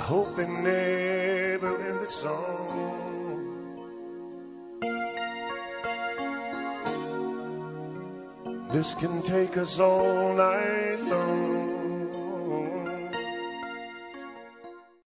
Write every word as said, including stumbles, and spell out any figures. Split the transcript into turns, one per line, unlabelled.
hope they never end the song. This can take us all night long.